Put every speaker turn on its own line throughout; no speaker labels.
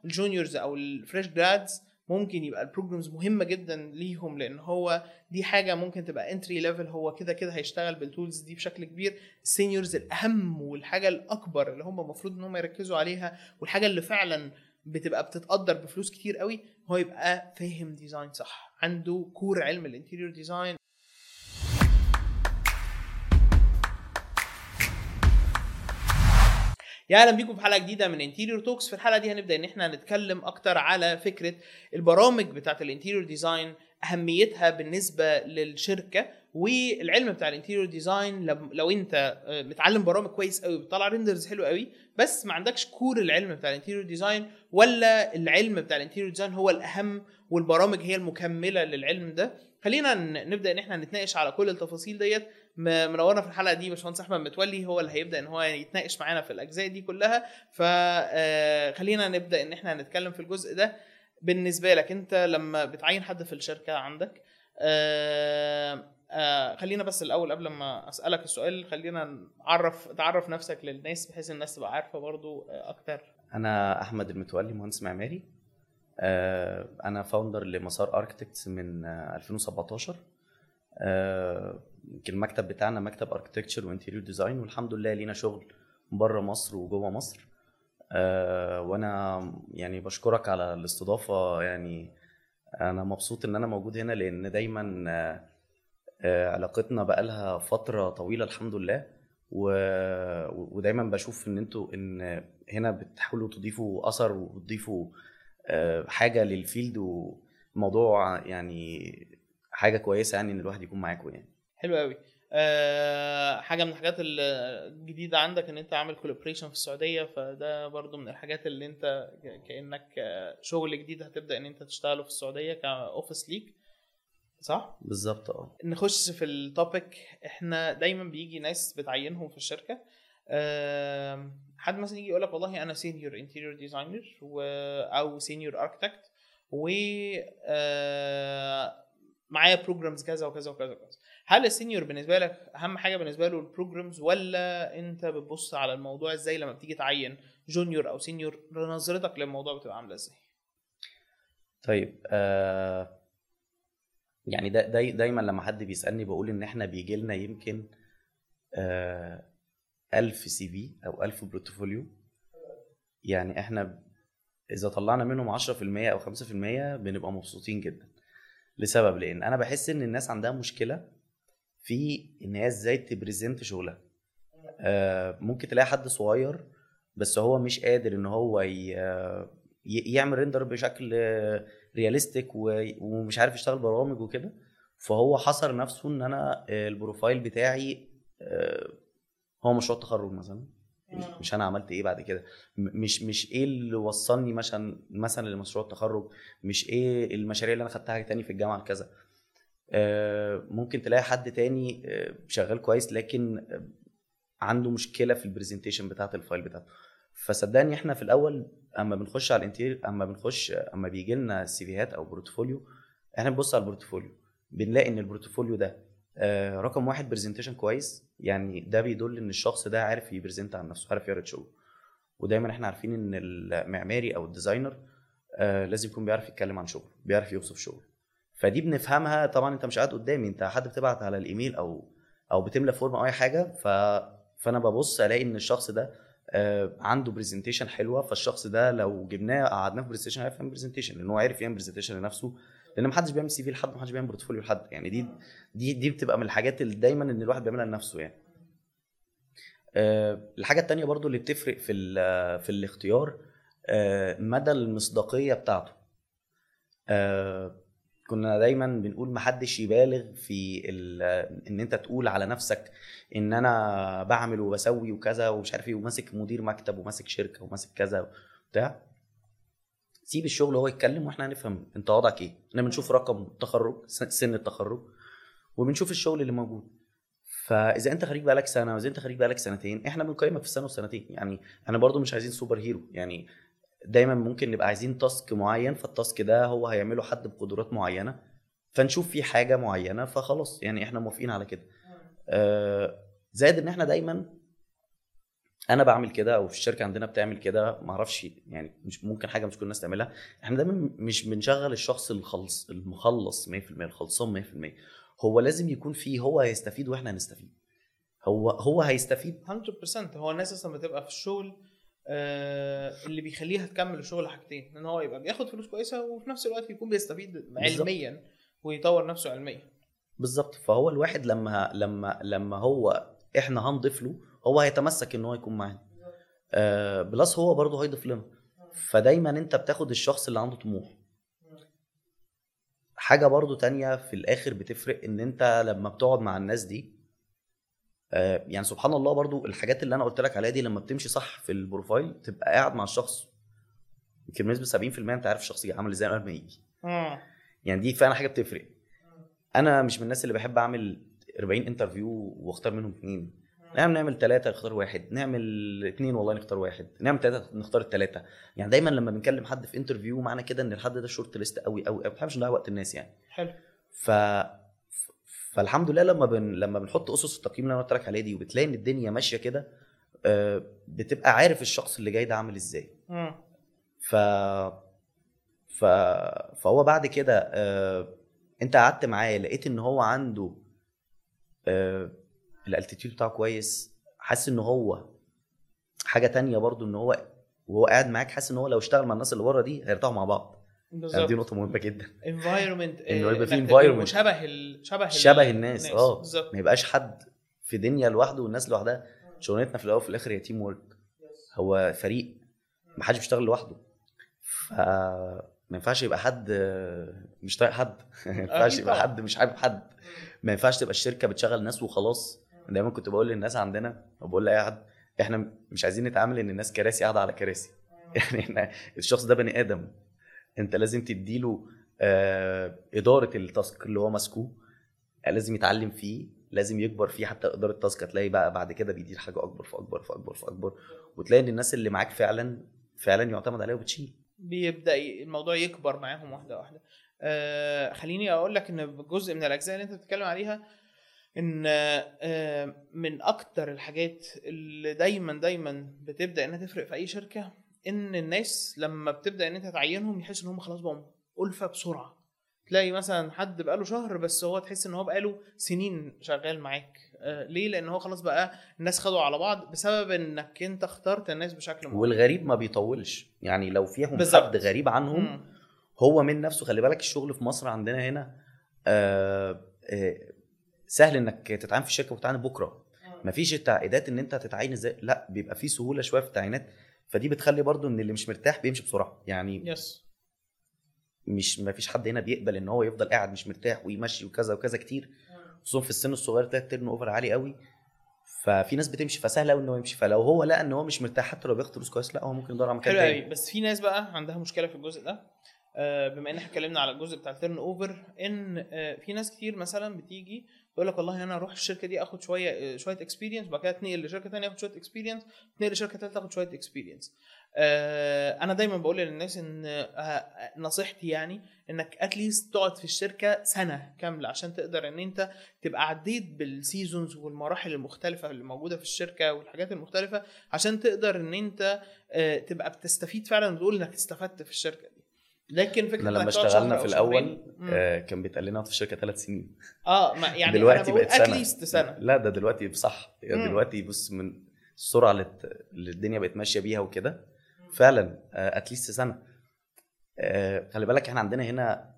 الجونيورز او الفريش جرادز ممكن يبقى البروجرامز مهمه جدا ليهم، لان هو دي حاجه ممكن تبقى انتري ليفل، هو كده كده هيشتغل بالتولز دي بشكل كبير. السينيورز الاهم والحاجه الاكبر اللي هم المفروض ان هم يركزوا عليها، والحاجه اللي فعلا بتبقى بتتقدر بفلوس كتير قوي، هو يبقى فاهم ديزاين صح، عنده كور علم الانتيريور ديزاين. يا اهلا بيكم في حلقه جديده من انتيريور توكس. في الحلقه دي هنبدا ان احنا نتكلم اكتر على فكره البرامج بتاعه الانتيريور ديزاين، اهميتها بالنسبه للشركه، والعلم بتاع الانتيريور ديزاين. لو انت متعلم برامج كويس قوي، بتطلع ريندرز حلو قوي، بس ما عندكش كور العلم بتاع الانتيريور ديزاين، ولا العلم بتاع الانتيريور ديزاين هو الاهم والبرامج هي المكمله للعلم ده. خلينا نبدا ان احنا نتناقش على كل التفاصيل ديت. منورنا في الحلقه دي باشمهندس احمد متولي، هو اللي هيبدا ان هو يتناقش معانا في الاجزاء دي كلها. فخلينا نبدا ان احنا نتكلم في الجزء ده. بالنسبه لك انت لما بتعين حد في الشركه عندك، خلينا بس الاول قبل ما اسالك السؤال، خلينا تعرف نفسك للناس بحيث الناس تبقى عارفه برضو اكتر.
انا احمد المتولي، مهندس معماري. انا فاوندر لمسار اركتكتس من 2017. المكتب بتاعنا مكتب اركتكتشر وانتيريور ديزاين، والحمد لله لينا شغل بره مصر وجوه مصر. وانا يعني بشكرك على الاستضافه. يعني انا مبسوط ان انا موجود هنا، لان دايما علاقتنا بقالها فتره طويله الحمد لله، ودايما بشوف ان انتوا هنا بتحاولوا تضيفوا اثر وتضيفوا حاجه للفيلد، وموضوع يعني حاجه كويسه يعني ان الواحد يكون معاكم. يعني
حلو قوي. حاجه من الحاجات الجديده عندك ان انت عامل كولابريشن في السعوديه، فده برضو من الحاجات اللي انت كانك شغل جديد هتبدا ان انت تشتغله في السعوديه كاوفيس ليك، صح؟
بالظبط.
نخش في التوبيك. احنا دايما بيجي ناس بتعينهم في الشركه، حد مثلا يجي يقول لك والله انا سينيور انتيريور ديزاينر او سينيور اركتكت، و معايا بروجرامز كذا وكذا وكذا وكذا. هل السينيور بالنسبه لك اهم حاجه بالنسبه له البروجرامز، ولا انت بتبص على الموضوع ازاي لما بتيجي تعين جونيور او سينيور؟ نظرتك للموضوع بتبقى عامله ازاي؟
طيب، يعني دايما لما حد بيسالني بقول ان احنا بيجي لنا يمكن 1000 سي في او 1000 بورتفوليو. يعني احنا اذا طلعنا منهم 10% او 5% بنبقى مبسوطين جدا، لسبب لان انا بحس ان الناس عندها مشكله في ان هي ازاي تبريزنت شغلها. ممكن تلاقي حد صغير بس هو مش قادر ان هو يعمل ريندر بشكل رياليستيك، ومش عارف يشتغل برامج وكده، فهو حصر نفسه ان انا البروفايل بتاعي هو مشروع التخرج مثلا. مش انا عملت ايه بعد كده، مش ايه اللي وصلني مثلا لمشروع التخرج، مش ايه المشاريع اللي انا خدتها تاني في الجامعه كذا. ممكن تلاقي حد تاني شغال كويس لكن عنده مشكله في البرزنتيشن بتاعه الفايل بتاعته. فصدقني احنا في الاول اما بنخش على الانتيريور، اما بيجي لنا سيفيهات او بورتفوليو، احنا بنبص على البورتفوليو بنلاقي ان البورتفوليو ده رقم 1 برزنتيشن كويس. يعني ده بيدل ان الشخص ده عارف يبرزنت عن نفسه، عارف يعرض شغله. ودايما احنا عارفين ان المعماري او الديزاينر لازم يكون بيعرف يتكلم عن شغله، بيعرف يوصف شغله. فدي بنفهمها. طبعا انت مش قاعد قدامي، انت حد بتبعت على الايميل او بتملى فورم او اي حاجه، فانا ببص الاقي ان الشخص ده عنده برزنتيشن حلوه. فالشخص ده لو جبناه قعدناه في برزنتيشن هيعرف يعمل برزنتيشن، لانه عارف يعمل برزنتيشن لنفسه، لان محدش بيعمل سي في لحد، محدش بيعمل بورتفوليو لحد. يعني دي بتبقى من الحاجات اللي دايما ان الواحد بيعملها لنفسه. يعني الحاجه التانية برضو اللي بتفرق في الاختيار مدى المصداقيه بتاعته. كنا دايما بنقول محدش يبالغ في ان انت تقول على نفسك ان انا بعمل وبسوي وكذا ومش عارف ايه، وماسك مدير مكتب وماسك شركه وماسك كذا بتاع. سيب الشغل هو يتكلم واحنا هنفهم انت وضعك ايه. احنا بنشوف رقم التخرج، سن التخرج، وبنشوف الشغل اللي موجود. فاذا انت خريج بقالك سنه واذا انت خريج بقالك سنتين، احنا بنقيمك في السنه والسنتين. يعني احنا برضو مش عايزين سوبر هيرو. يعني دايما ممكن نبقى عايزين تاسك معين، فالتاسك ده هو هيعمله حد بقدرات معينه، فنشوف فيه حاجه معينه فخلاص يعني احنا موافقين على كده. زائد ان احنا دايما انا بعمل كده او في الشركه عندنا بتعمل كده، ما اعرفش يعني، مش ممكن حاجه مش كل الناس تعملها. احنا دايما مش بنشغل الشخص المخلص 100%، الخلصان 100%. هو لازم يكون فيه، هو هيستفيد واحنا هنستفيد. هو هيستفيد
100%. هو الناس اصلا بتبقى في الشغل اللي بيخليها تكمل الشغل حاجتين، ان هو يبقى بياخد فلوس كويسه وفي نفس الوقت يكون بيستفيد علميا ويطور نفسه علميا.
بالظبط. فهو الواحد لما هو احنا هنضيف له، هو هيتمسك ان هو يكون معانا. بلس هو برضه هيضيف لنا. فدايما انت بتاخد الشخص اللي عنده طموح. حاجه برضه تانية في الاخر بتفرق، ان انت لما بتقعد مع الناس دي، يعني سبحان الله برضه الحاجات اللي انا قلت لك عليها دي لما بتمشي صح في البروفايل، تبقى قاعد مع الشخص يمكن بنسبه 70% انت عارف الشخص عامل ازاي قبل ما يجي. يعني دي فعلا حاجه بتفرق. انا مش من الناس اللي بحب اعمل 40 انترفيو واختار منهم 2. نعمل 3 نختار 1، نعمل 2 والله نختار 1، نعمل 3 نختار 3. يعني دايما لما بنكلم حد في انترفيو معنى كده ان الحد ده شورت ليست قوي قوي، ما بحبش نضيع وقت الناس يعني.
حلو.
فالحمد لله لما بنحط اسس التقييم اللي انا قلت لك عليها دي، وبتلاقي ان الدنيا ماشيه كده، بتبقى عارف الشخص اللي جاي ده عامل ازاي. ف فهو بعد كده انت قعدت معاه لقيت ان هو عنده الالتيتيود بتاعه كويس، حاسس ان هو حاجه تانية برضو، ان هو وهو قاعد معاك حاسس ان هو لو اشتغل مع الناس اللي بره دي هيرتاحوا مع بعض. دي نقطه مهمه جدا.
environment
انه يبقى في environment
شبه
الناس.
بالظبط.
ما يبقاش حد في دنيا لوحده والناس لوحدها. شغلتنا في الاول وفي الاخر هي تيم وورك، هو فريق، ما حدش بيشتغل لوحده. ما ينفعش يبقى حد مش طايق حد، ما ينفعش يبقى حد مش حابب حد، ما ينفعش تبقى الشركه بتشغل ناس وخلاص. دايما كنت بقول للناس عندنا، وبقول لاي حد، احنا مش عايزين نتعامل ان الناس كراسي قاعده على كراسي. يعني الشخص ده بني ادم، انت لازم تديله اداره التاسك اللي هو ماسكه، لازم يتعلم فيه، لازم يكبر فيه. حتى اداره التاسك هتلاقي بقى بعد كده بيدير حاجه اكبر فاكبر فاكبر فاكبر، وتلاقي ان الناس اللي معاك فعلا يعتمد عليها وبتشيل،
بيبدا الموضوع يكبر معاهم واحده واحده. خليني اقول لك ان جزء من الاجزاء اللي انت بتتكلم عليها، ان من اكتر الحاجات اللي دايما بتبدا انها تفرق في اي شركه، ان الناس لما بتبدا ان انت تعينهم يحس ان هم خلاص بقوا ألفة بسرعه. تلاقي مثلا حد بقاله شهر بس هو تحس ان هو بقاله سنين شغال معاك. ليه؟ لان هو خلاص بقى الناس خدوا على بعض بسبب انك انت اخترت الناس بشكل معين.
والغريب ما بيطولش، يعني لو فيهم
بالزبط.
حد غريب عنهم هو من نفسه. خلي بالك الشغل في مصر عندنا هنا سهل انك تتعين في الشركه وتتعين بكره. مفيش التعقيدات ان انت هتتعين ازاي، لا بيبقى فيه سهوله شويه في التعيينات. فدي بتخلي برضو ان اللي مش مرتاح بيمشي بسرعه يعني. مش مفيش حد هنا بيقبل ان هو يفضل قاعد مش مرتاح ويمشي وكذا وكذا كتير، خصوصا في السن الصغير ده التيرن اوفر عالي قوي. ففي ناس بتمشي، فسهل قوي ان هو يمشي. فلو هو لقى ان هو مش مرتاح حتى لو بياخد فلوس كويس، لا هو ممكن يدور على مكان تاني.
بس في ناس بقى عندها مشكله في الجزء ده. بما ان احنا اتكلمنا على الجزء بتاع التيرن اوفر، ان في ناس كتير مثلا بتيجي تقول لك والله انا اروح الشركه دي اخد شويه اكسبيرينس، بعد كده اتنقل لشركه ثانيه اخد شويه اكسبيرينس، اتنقل لشركه ثالثه اخد شويه اكسبيرينس. انا دايما بقول للناس ان نصيحتي يعني انك اتليست تقعد في الشركه سنه كامله عشان تقدر ان انت تبقى عديت بالسيزونز والمراحل المختلفه اللي موجوده في الشركه والحاجات المختلفه، عشان تقدر ان انت تبقى بتستفيد فعلا وتقول انك استفدت في الشركه دي. لكن فكره
لما اشتغلنا في الاول كان بيتقال لنا في الشركه 3 سنين.
يعني
دلوقتي بقت
سنه.
لا ده دلوقتي بصح. دلوقتي بص من السرعه اللي الدنيا بقت ماشيه بيها وكده، فعلا اتليست سنه. خلي بالك احنا عندنا هنا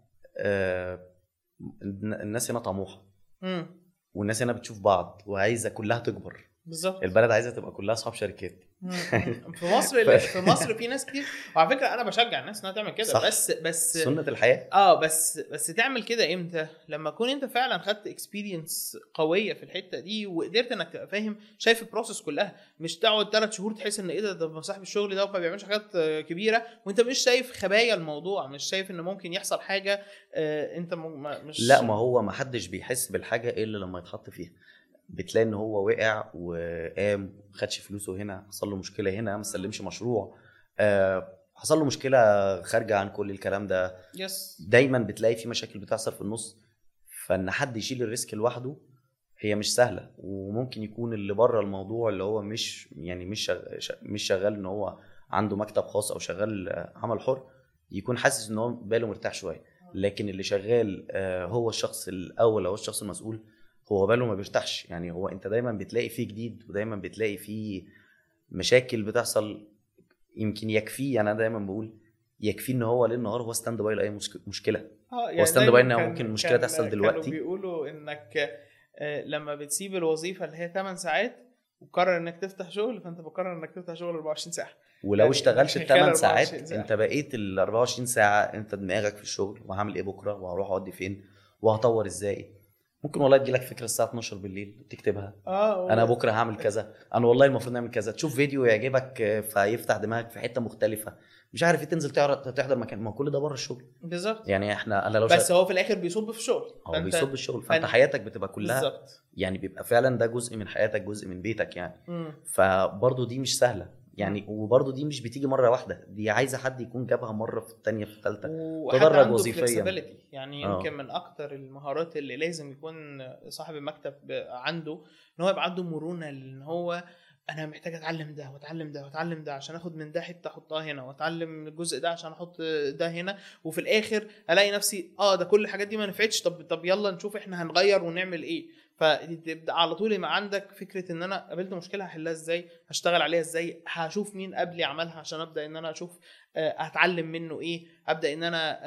الناس هنا طموحه، والناس هنا بتشوف بعض وعايزه كلها تكبر.
بالظبط.
البلد عايزه تبقى كلها اصحاب شركات.
في مصر في ناس كتير، وعلى فكره انا بشجع الناس انها تعمل كده. بس
سنه الحياه.
بس تعمل كده امتى؟ لما تكون انت فعلا خدت اكسبيرينس قويه في الحته دي وقدرت انك تبقى فاهم شايف البروسيس كلها، مش تقعد 3 شهور تحس ان ايه ده صاحب الشغل ده ما بيعملش حاجات كبيره وانت مش شايف خبايا الموضوع، مش شايف ان ممكن يحصل حاجه. انت مش
لا ما هو ما حدش بيحس بالحاجه الا لما يتحط فيها. بتلاقي ان هو وقع وقام، خدش فلوسه هنا، حصل له مشكله هنا، ما سلمش مشروع، حصل له مشكله خارجه عن كل الكلام ده.
يس.
دايما بتلاقي في مشاكل بتحصل في النص، فان حد يشيل الريسك لوحده هي مش سهله، وممكن يكون اللي بره الموضوع اللي هو مش شغال ان هو عنده مكتب خاص او شغال عمل حر يكون حاسس ان هو باله مرتاح شويه. لكن اللي شغال هو الشخص الاول او الشخص المسؤول هو باله ما بيرتاحش. يعني هو انت دايما بتلاقي فيه جديد ودايما بتلاقي فيه مشاكل بتحصل. يمكن يكفيه، يعني انا دايما بقول يكفيه ان هو ليل نهار هو ستاند باي لاي مشكله.
يعني
هو ستاند باي ان ممكن مشكله تحصل دلوقتي.
كانوا بيقولوا انك لما بتسيب الوظيفه اللي هي 8 ساعات وقرر انك تفتح شغل، فانت بقرر انك تفتح شغل 24 ساعه.
ولو
يعني
اشتغلت
مش
ال8
خلال
ساعات
24 ساعة.
انت بقيت ال 24 ساعه انت دماغك في الشغل، وهعمل ايه بكره وهروح اقضي فين وهطور ازاي. ممكن والله تجيلك فكره الساعه 12 بالليل تكتبها، انا بكره هعمل كذا، انا والله المفروض نعمل كذا. تشوف فيديو يعجبك فيفتح دماغك في حته مختلفه، مش عارف ايه، تنزل تحضر مكان. ما كل ده بره الشغل
بالظبط.
يعني انا لو
بس هو في الاخر بيصب في الشغل،
هو بيصب الشغل، فانت حياتك بتبقى كلها
بالظبط.
يعني بيبقى فعلا ده جزء من حياتك، جزء من بيتك يعني. فبرضه دي مش سهله يعني، وبرضه دي مش بتيجي مره واحده، دي عايزه حد يكون جابها مره في الثانيه في الثالثه، تدرج وظيفيا.
يعني يمكن من اكتر المهارات اللي لازم يكون صاحب المكتب عنده ان هو يبقى عنده مرونه، ان هو انا محتاج اتعلم ده واتعلم ده واتعلم ده عشان اخد من ده حته احطها هنا، واتعلم الجزء ده عشان احط ده هنا، وفي الاخر الاقي نفسي ده كل الحاجات دي ما نفعتش. طب يلا نشوف احنا هنغير ونعمل ايه. فتبدا على طول يبقى عندك فكره ان انا قابلت مشكله هحلها ازاي، هشتغل عليها ازاي، هشوف مين قبلي عملها عشان ابدا ان انا اشوف هتعلم منه ايه، ابدا ان انا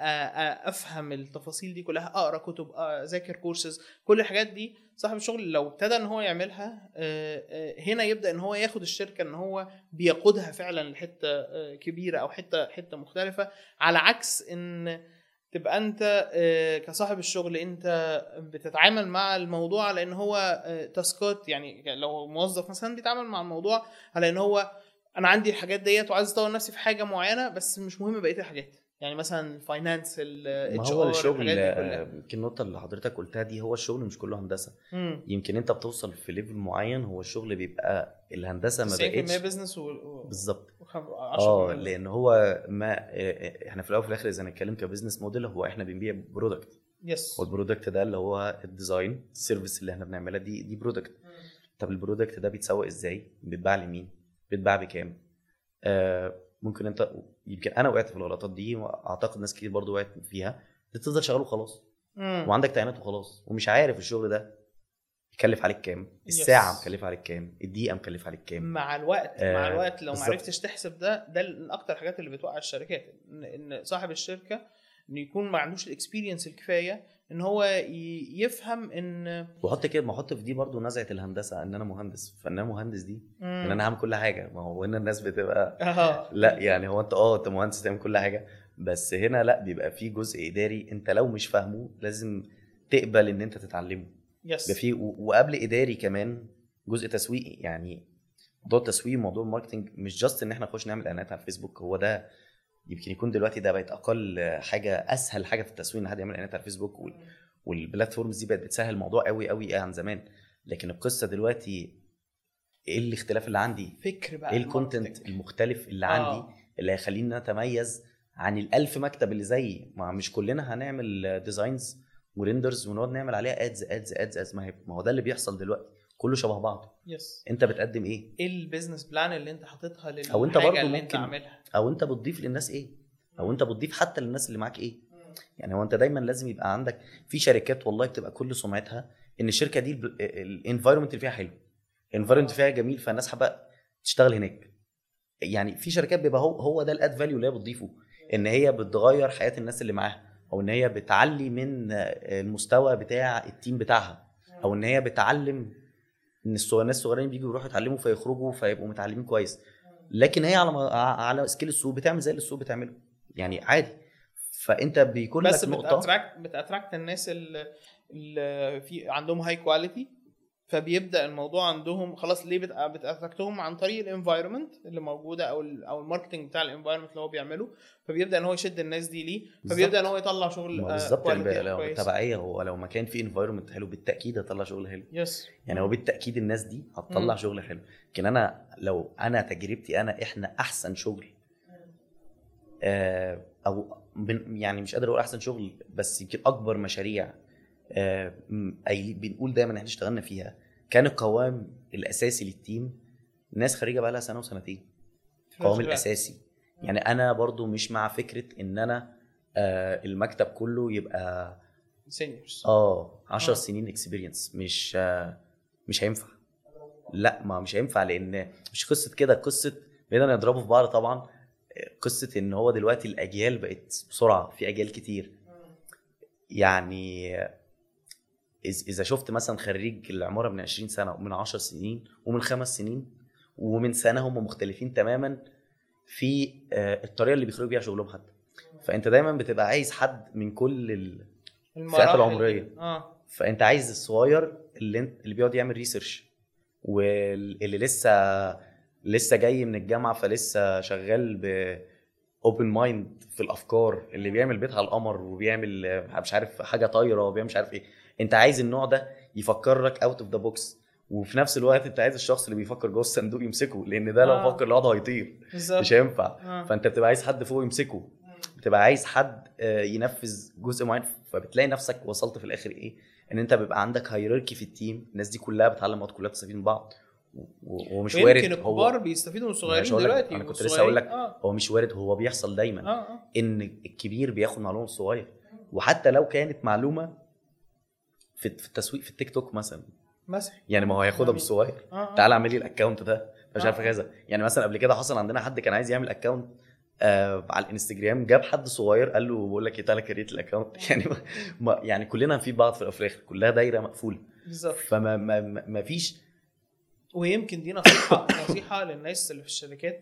افهم التفاصيل دي كلها، اقرا كتب، اذاكر كورسز. كل الحاجات دي صاحب الشغل لو ابتدى ان هو يعملها هنا يبدا ان هو ياخد الشركه ان هو بيقودها فعلا لحته كبيره او حته مختلفه، على عكس ان تبقى انت كصاحب الشغل انت بتتعامل مع الموضوع على ان هو تاسكات. يعني لو موظف مثلا بيتعامل مع الموضوع على ان هو انا عندي الحاجات ديت وعايز اطور نفسي في حاجه معينه، بس مش مهم بقيه الحاجات. يعني مثلا الفاينانس،
ما هو الشغل يمكن النقطه اللي حضرتك قلتها دي، هو الشغل مش كله هندسه. يمكن انت بتوصل في ليفل معين، هو الشغل بيبقى الهندسه ما بقتش
بيزنس
بالظبط.
10
لان هو ما احنا في الاول وفي الاخر اذا هنتكلم كبزنس موديل، هو احنا بنبيع برودكت. والبرودكت ده اللي هو الديزاين، السيرفيس اللي احنا بنعملها دي برودكت. طب البرودكت ده بيتسوق ازاي؟ بيتباع لمين؟ بيتباع بكام؟ ممكن انت، يمكن انا وقعت في الغلطات دي، واعتقد ناس كتير برضو وقعت فيها. تفضل شغال وخلاص، وعندك تعيينات وخلاص، ومش عارف الشغل ده يكلف عليك كام، الساعه مكلف عليك كام، الدقيقه مكلف عليك كام.
مع الوقت لو ما عرفتش تحسب ده من اكتر الحاجات اللي بتوقع الشركات، ان صاحب الشركه انه يكون ما عندوش الاكسبيرينس الكفايه ان هو يفهم ان
وحط كده، ما احط في دي برضو نزعه الهندسه ان انا مهندس، فان انا مهندس دي ان انا هعمل كل حاجه. ما هو هنا الناس بتبقى لا يعني هو انت مهندس تعمل كل حاجه، بس هنا لا، بيبقى في جزء اداري انت لو مش فاهمه لازم تقبل ان انت تتعلمه. يبقى في وقبل اداري كمان جزء تسويقي. يعني موضوع التسويق، موضوع الماركتنج، مش جاست ان احنا نخش نعمل اعلانات على الفيسبوك. هو ده يمكن يكون دلوقتي ده بقت اقل حاجه، اسهل حاجه في التسويق ان حد يعمل اعلانات على الفيسبوك، والبلاتفورمز دي بقت بتسهل الموضوع قوي قوي عن زمان. لكن القصه دلوقتي ايه الاختلاف اللي عندي؟
فكر بقى،
ايه الكونتنت المختلف اللي عندي اللي هيخليني اتميز عن ال1000 مكتب اللي زيي؟ ما مش كلنا هنعمل ديزاينز وريندرز ونقعد نعمل عليها ادز. ما هو ده اللي بيحصل دلوقتي، كله شبه بعض. انت بتقدم ايه
البيزنس بلان اللي انت حاططها للحاجه
او انت برضو
اللي انت عاملها،
او انت بتضيف للناس ايه، او انت بتضيف حتى للناس اللي معاك ايه. يعني هو انت دايما لازم يبقى عندك في شركات والله بتبقى كل سمعتها ان الشركه دي الانفايرمنت اللي فيها حلو، الانفايرمنت فيها جميل، فالناس حابه تشتغل هناك. يعني في شركات بيبقى هو ده الاد فاليو اللي هي بتضيفه، ان هي بتغير حياه الناس اللي معاها، او ان هي بتعلي من المستوى بتاع التيم بتاعها، او ان هي بتعلم ان الناس الصغيرين بيجوا يروحوا يتعلموا فيخرجوا فيبقوا متعلمين كويس. لكن هي على سكيل السوق بتعمل زي اللي السوق بتعمله يعني عادي. فانت بيكون لك نقطه
بس بتاتراكت الناس اللي في عندهم هاي كواليتي، فبيبدا الموضوع عندهم خلاص. ليه بتاتراكتهم؟ عن طريق الانفايرمنت اللي موجوده او الماركتنج بتاع الانفايرمنت اللي هو بيعمله، فبيبدا ان هو يشد الناس دي ليه، فبيبدا ان هو يطلع شغل
كواليتي. لو بالتبعيه هو لو ما كان في انفايرمنت حلو بالتاكيد هيطلع شغل حلو. يعني هو بالتاكيد الناس دي هتطلع شغل حلو. لكن انا لو انا تجربتي احنا احسن شغل او يعني مش قادر اقول احسن شغل، بس يمكن اكبر مشاريع بنقول دايما احنا اشتغلنا فيها، كان القوام الاساسي للتيم ناس خريجه بقى لها سنه وسنتين. القوام الاساسي يعني انا برضو مش مع فكره ان انا المكتب كله يبقى
سينيورز
10 سنين اكسبيرينس. مش هينفع. لا ما مش هينفع، لان مش قصه كده، قصه بدنا نضربه في بعض طبعا. قصه ان هو دلوقتي الاجيال بقت بسرعه، في اجيال كتير. يعني اذا شفت مثلا خريج العماره من 20 سنه ومن 10 سنين ومن 5 سنين ومن سنه، هم مختلفين تماما في الطريقه اللي بيخرجوا بيها شغلهم حتى. فانت دايما بتبقى عايز حد من كل الفئات العمريه. فانت عايز الصغير اللي بيقعد يعمل ريسيرش، واللي لسه جاي من الجامعه فلسه شغال اوبن مايند في الافكار، اللي بيعمل بيت على القمر وبيعمل مش عارف حاجه طايره وبيعمل مش عارف ايه. انت عايز النوع ده يفكرك اوت اوف ذا بوكس، وفي نفس الوقت انت عايز الشخص اللي بيفكر جوه الصندوق يمسكه، لان ده لو فكر لوحده هيطير مش هينفع. فانت بتبقى عايز حد فوق يمسكه، بتبقى عايز حد ينفذ جزء معين. فبتلاقي نفسك وصلت في الاخر ايه، ان انت بيبقى عندك هيراركي في التيم، الناس دي كلها بتتعلم بعض، كلها بتستفيد من بعض، ومش وارد
يمكن الكبار بيستفيدوا من الصغيرين دلوقتي.
انا كنت لسه اقول لك هو مش وارد، هو بيحصل دايما ان الكبير بياخد معلومه الصغير. وحتى لو كانت معلومه في التسويق في التيك توك مثلا يعني ما هو هياخدها من الصغير. تعال اعمل لي الاكونت ده مش عارف كذا. يعني مثلا قبل كده حصل عندنا حد كان عايز يعمل اكونت على الانستجرام، جاب حد صغير قال له بقول لك ايه تعالى كريت الاكونت. يعني يعني كلنا في بعض في الاخر، كلها دايره مقفوله بالظبط. فما ما فيش.
ويمكن دي نصيحه للناس اللي في الشركات،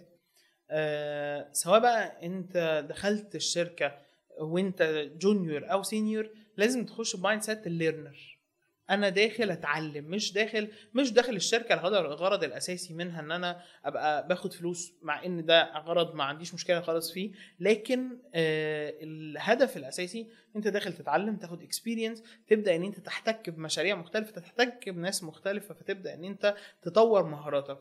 سواء بقى انت دخلت الشركه وانت جونيور او سينيور، لازم تخش بمايند سيت الليرنر. انا داخل اتعلم، مش داخل الشركه الغرض الاساسي منها ان انا ابقى باخد فلوس، مع ان ده غرض ما عنديش مشكله خالص فيه. لكن الهدف الاساسي انت داخل تتعلم، تاخد اكسبيرينس، تبدا ان انت تحتك بمشاريع مختلفه، تحتك بناس مختلفه، فتبدا ان انت تطور مهاراتك.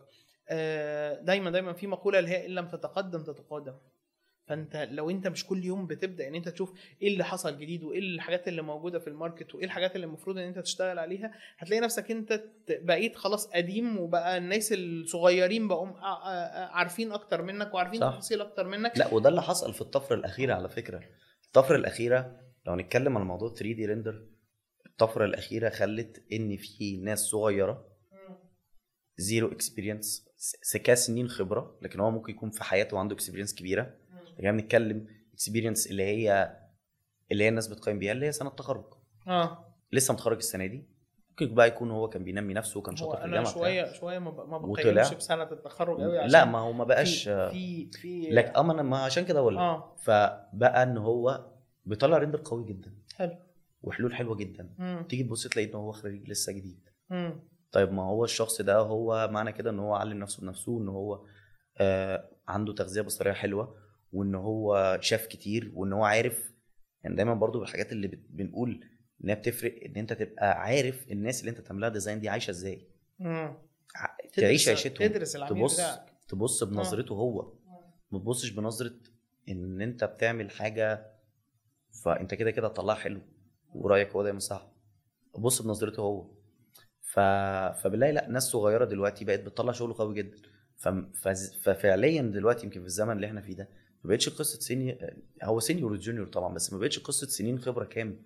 دايما في مقوله اللي هي ان لم تتقدم تتقادم. فانت لو انت مش كل يوم بتبدا ان انت تشوف ايه اللي حصل جديد وايه الحاجات اللي موجوده في الماركت وايه الحاجات اللي المفروض ان انت تشتغل عليها، هتلاقي نفسك انت بقيت خلاص قديم، وبقى الناس الصغيرين بقوا عارفين اكتر منك وعارفين تفاصيل اكتر منك.
لا وده اللي حصل في الطفره الاخيره على فكره. الطفره الاخيره لو نتكلم عن موضوع 3 دي ريندر، الطفره الاخيره خلت ان في ناس صغيره زيرو اكسبيرينس، سنين خبره، لكن هو ممكن يكون في حياته عنده اكسبيرينس كبيره. يعني بنتكلم اكسبيرينس اللي هي الناس بتقيم بيها اللي هي سنه تخرج. لسه متخرج السنه دي، ممكن بقى يكون هو كان بينمي نفسه وكان شاطر في الجامعه.
شويه ما بقيمش بسنه التخرج قوي، عشان
لا ما هو ما بقاش في لك انا ما عشان كده ولا فبقى ان هو بيطلع ريندر قوي جدا، حلو، وحلول حلوه جدا. تيجي تبص تلاقي ان هو خريج لسه جديد. طيب ما هو الشخص ده هو معنى كده ان هو علم نفسه بنفسه، ان هو عنده تغذيه بصريه حلوه، وان هو شاف كتير، وان هو عارف. يعني دايما برضو بالحاجات اللي بنقول انها بتفرق، ان انت تبقى عارف الناس اللي انت تعملها ديزاين دي عايشه ازاي، تعيش عيشتهم،
تدرس العميل بتاعك،
تبص بنظرته هو، ما تبصش بنظره ان انت بتعمل حاجه فانت كده كده تطلعها حلو ورايك هو دايما صح. بص بنظرته هو. فبالله لا، ناس صغيره دلوقتي بقت بتطلع شغل قوي جدا. ففعليا دلوقتي يمكن في الزمن اللي احنا فيه ده ما بقتش قصه هو سينيور وجونيور طبعا، بس ما بقتش قصه سنين خبره كام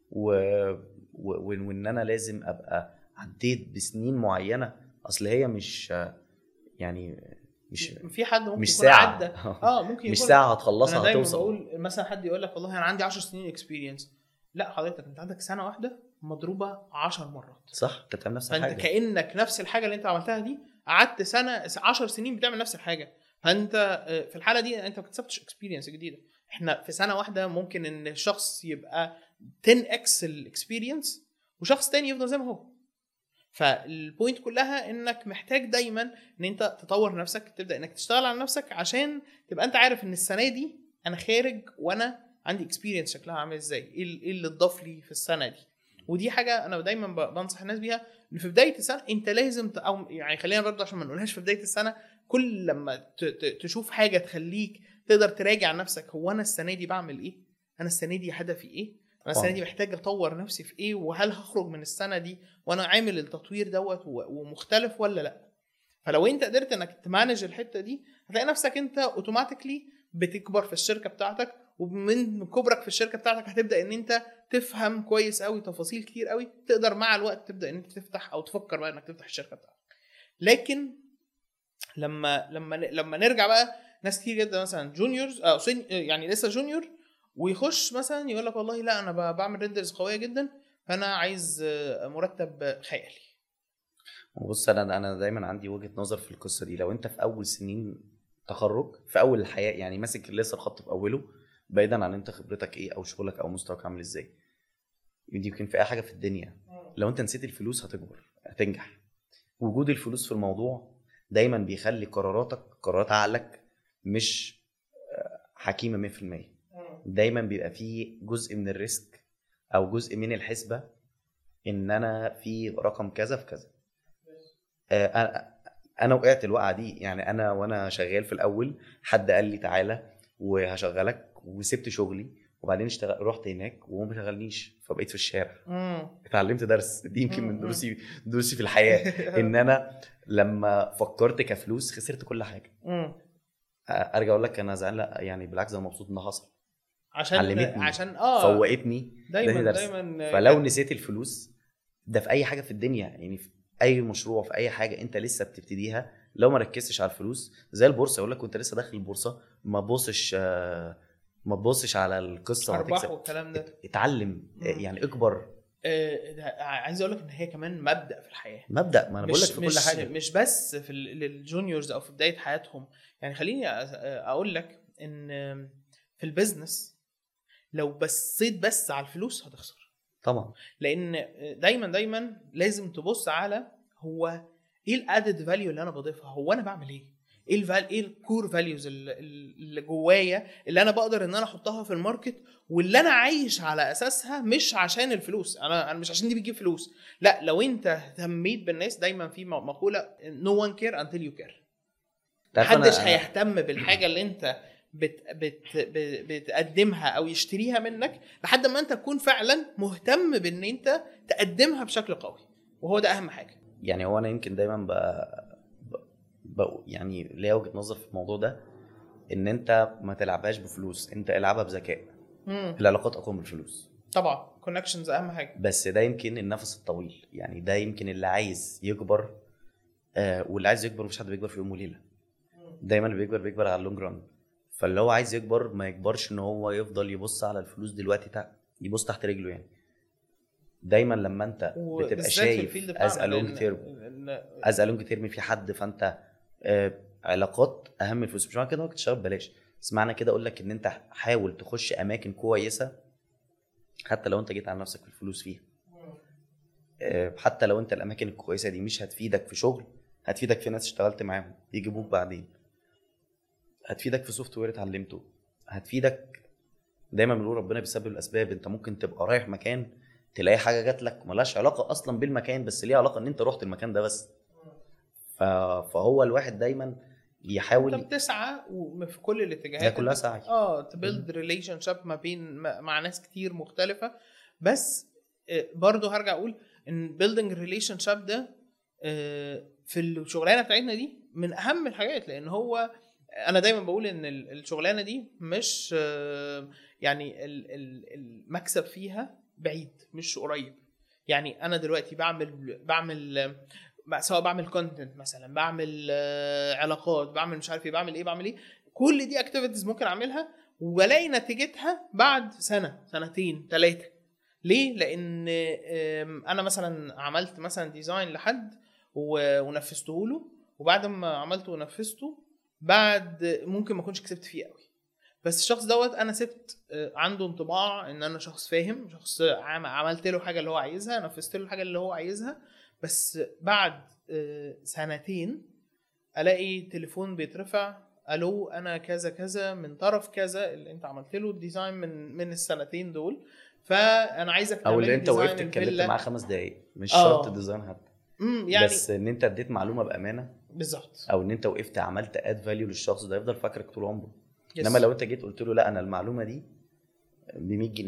وان انا لازم ابقى عديت بسنين معينه. اصل هي مش يعني مش
في حد ممكن
مش
يكون
ساعة.
عدى ممكن
مش
يكون
ساعه هتخلصها
انا دايما
هتوصل.
بقول مثلا حد يقول لك والله انا عندي 10 سنين اكسبيرينس. لا حضرتك انت عندك سنه واحده مضروبه 10 مرات،
صح؟ انت بتعمل نفس الحاجه،
فانت كانك نفس الحاجه اللي انت عملتها دي قعدت سنه 10 سنين بتعمل نفس الحاجه. فانت في الحاله دي انت ما كسبتش اكسبيرينس جديده. احنا في سنه واحده ممكن ان الشخص يبقى 10x الاكسبيرينس وشخص تاني يفضل زي ما هو. فالبوينت كلها انك محتاج دايما ان انت تطور نفسك، تبدا انك تشتغل على نفسك عشان تبقى انت عارف ان السنه دي انا خارج وانا عندي اكسبيرينس شكلها عامل ازاي، ايه اللي اتضاف لي في السنه دي. ودي حاجه انا دايما بنصح الناس بيها، ان في بدايه السنه انت لازم او يعني خلينا برضه عشان ما نقولهاش في بدايه السنه، كل لما تشوف حاجه تخليك تقدر تراجع نفسك، هو انا السنه دي بعمل ايه، انا السنه دي هدفي ايه، انا السنه دي محتاج اطور نفسي في ايه، وهل هخرج من السنه دي وانا عامل التطوير دوت ومختلف ولا لا. فلو انت قدرت انك تمانج الحته دي هتلاقي نفسك انت اوتوماتيكلي بتكبر في الشركه بتاعتك، ومن كبرك في الشركه بتاعتك هتبدا ان انت تفهم كويس قوي تفاصيل كتير قوي، تقدر مع الوقت تبدا ان انت تفتح او تفكر بقى انك تفتح الشركه بتاعتك. لكن لما نرجع بقى، ناس كتير جدا مثلا جونيورز او يعني لسه جونيور، ويخش مثلا يقول لك والله لا انا بعمل ريندرز قويه جدا فانا عايز مرتب خيالي.
بص انا دايما عندي وجهة نظر في القصة دي. لو انت في اول سنين تخرج، في اول الحياة يعني، ماسك لسه الخط في اوله، بعيدا عن انت خبرتك ايه او شغلك او مستواك عامل ازاي، دي يمكن في اي حاجة في الدنيا لو انت نسيت الفلوس هتكبر هتنجح. وجود الفلوس في الموضوع دايما بيخلي قرارات عقلك مش حكيمة 100%. دايما بيبقى فيه جزء من الريسك او جزء من الحسبة، ان انا في رقم كذا في كذا. انا وقعت الوقعه دي يعني. انا وانا شغال في الاول حد قال لي تعالى وهشغلك، وسبت شغلي وبعدين رحت هناك وهو ما شغلنيش، فبقيت في الشارع. اتعلمت درس، دي يمكن من دروسي في الحياه، ان انا لما فكرت كفلوس خسرت كل حاجه. ارجع اقول لك انا زعلان؟ لا يعني بالعكس انا مبسوط انها حصل،
عشان
فوقتني
دايما
فلو نسيت الفلوس ده في اي حاجه في الدنيا، يعني في اي مشروع، في اي حاجه انت لسه بتبتديها، لو ما ركزتش على الفلوس زي البورصه. اقول لك وانت لسه داخل البورصه ما تبصش على القصه
ارباح والكلام ده،
اتعلم يعني اكبر.
عايز اقول لك ان هي كمان مبدا في الحياه.
ما انا بقول لك في كل حاجه،
مش بس في للجونيورز او في بدايه حياتهم. يعني خليني اقول لك ان في البيزنس لو بصيت بس على الفلوس هتخسر
طبعا.
لان دايما لازم تبص على هو ايه الادد فاليو اللي انا بضيفها، هو انا بعمل ايه ايه الكور فاليوز اللي جوايا اللي انا بقدر ان انا احطها في الماركت، واللي انا عايش على اساسها، مش عشان الفلوس. انا مش عشان دي بتجيب فلوس، لا. لو انت اهتميت بالناس، دايما في مقولة no one care until you care. محدش هيهتم بالحاجة اللي انت بتقدمها او يشتريها منك لحد ما انت تكون فعلا مهتم بان انت تقدمها بشكل قوي، وهو ده اهم حاجة.
يعني هو انا يمكن دايما يعني ليا وجهة نظر في الموضوع ده، ان انت ما تلعبهاش بفلوس، انت العبها بذكاء. العلاقات اقوى من الفلوس
طبعا، كونكشنز اهم حاجه.
بس ده يمكن النفس الطويل، يعني ده يمكن اللي عايز يكبر. واللي عايز يكبر مش حد بيكبر في يوم وليله، دايما اللي بيكبر على اللونج ران. فاللي هو عايز يكبر ما يكبرش ان هو يفضل يبص على الفلوس دلوقتي، يبص تحت رجله. يعني دايما لما انت بتبقى شايف از لونج تيرم في حد، فانت علاقات اهم من الفلوس. مش معنى كده انك تشتغل ببلاش، بس معنى كده اقول لك ان انت حاول تخش اماكن كويسه حتى لو انت جيت على نفسك في الفلوس فيها. حتى لو انت الاماكن الكويسه دي مش هتفيدك في شغل، هتفيدك في ناس اشتغلت معاهم يجيبوك بعدين، هتفيدك في سوفت وير اتعلمته، هتفيدك. دايما بنقول ربنا بيسبب الاسباب. انت ممكن تبقى رايح مكان تلاقي حاجه جات لك ملهاش علاقه اصلا بالمكان، بس ليها علاقه ان انت رحت المكان ده بس. فهو الواحد دايما يحاول،
انت بتسعى في كل الاتجاهات،
هي كلها سعي
تبيلد ريليشن شيب ما بين مع ناس كتير مختلفه. بس برضو هرجع اقول ان بيلدينج ريليشن شيب ده في الشغلانه بتاعتنا دي من اهم الحاجات، لان هو انا دايما بقول ان الشغلانه دي مش يعني المكسب فيها بعيد مش قريب. يعني انا دلوقتي بعمل سواء بعمل كونتنت مثلا، بعمل علاقات، بعمل مش عارف ايه، بعمل ايه، كل دي اكتيفيتيز ممكن اعملها وبلاقي نتيجتها بعد سنة سنتين 3. ليه؟ لان انا مثلا عملت مثلا ديزاين لحد ونفذته له، وبعد ما عملته ونفذته بعد ممكن ما كنتش كسبت فيه قوي، بس الشخص دوت انا سبت عنده انطباع ان انا شخص فاهم، شخص عملت له حاجه اللي هو عايزها، نفذت له الحاجه اللي هو عايزها. بس بعد سنتين الاقي تليفون بيترفع، الو انا كذا كذا من طرف كذا اللي انت عملت له الديزاين من السنتين دول، فانا عايزك تعمل
او اللي انت وقفت اتكلمت معاه 5 دقايق مش شرط الديزاين حتى، يعني بس ان انت اديت معلومه بامانه
بالظبط،
او ان انت وقفت عملت اد فاليو للشخص ده يفضل فاكرك طول عمره. انما لو انت جيت قلت له لا انا المعلومه دي ب 100 جنيه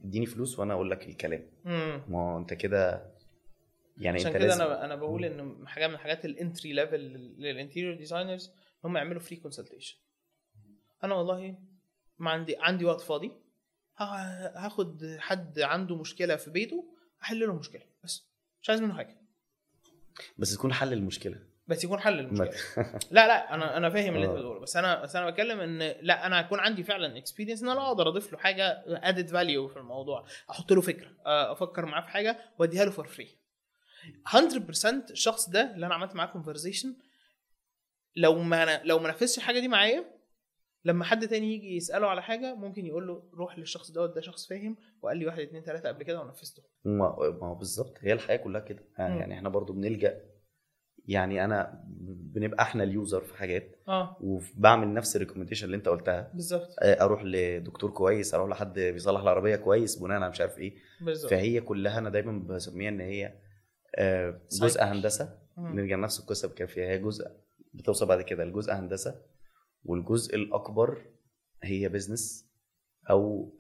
اديني فلوس وانا اقول لك الكلام. ما انت كده يعني
عشان
انت
كده
لازم.
انا بقول ان حاجه من الحاجات الانتري ليفل للانتيريور ديزاينرز هم يعملوا فري كونسلتيشن. انا والله ما عندي وقت فاضي، هاخد حد عنده مشكله في بيته احل له مشكله، بس مش عايز منه حاجه،
بس يكون حل المشكله،
بس يكون حل المشكله. لا انا فاهم اللي انت بتقوله، بس انا بتكلم ان لا، انا هيكون عندي فعلا اكسبيرينس ان انا اقدر اضيف له حاجه ادد فاليو في الموضوع، احط له فكره، افكر معاه في حاجه واديها له فور فري. 100% الشخص ده اللي انا عملت معاه كونفرزيشن لو ما نفذش الحاجه دي معايا، لما حد تاني يجي يساله على حاجه ممكن يقول له روح للشخص ده شخص فاهم وقال لي 1 2 3 قبل كده ونفذته.
ما هو بالظبط هي الحياه كلها كده يعني احنا برضو بنلجأ، يعني انا بنبقى احنا اليوزر في حاجات وبعمل نفس الريكومنديشن اللي انت قلتها
بالظبط،
اروح لدكتور كويس، اروح لحد بيصلح العربيه كويس بناء على مش عارف ايه
بالظبط.
فهي كلها انا دايما بسميها ان هي جزء هندسه. نرجع لنفس القصه بكافيه، هي جزء بتوصل بعد كده لجزء هندسه، والجزء الاكبر هي بيزنس او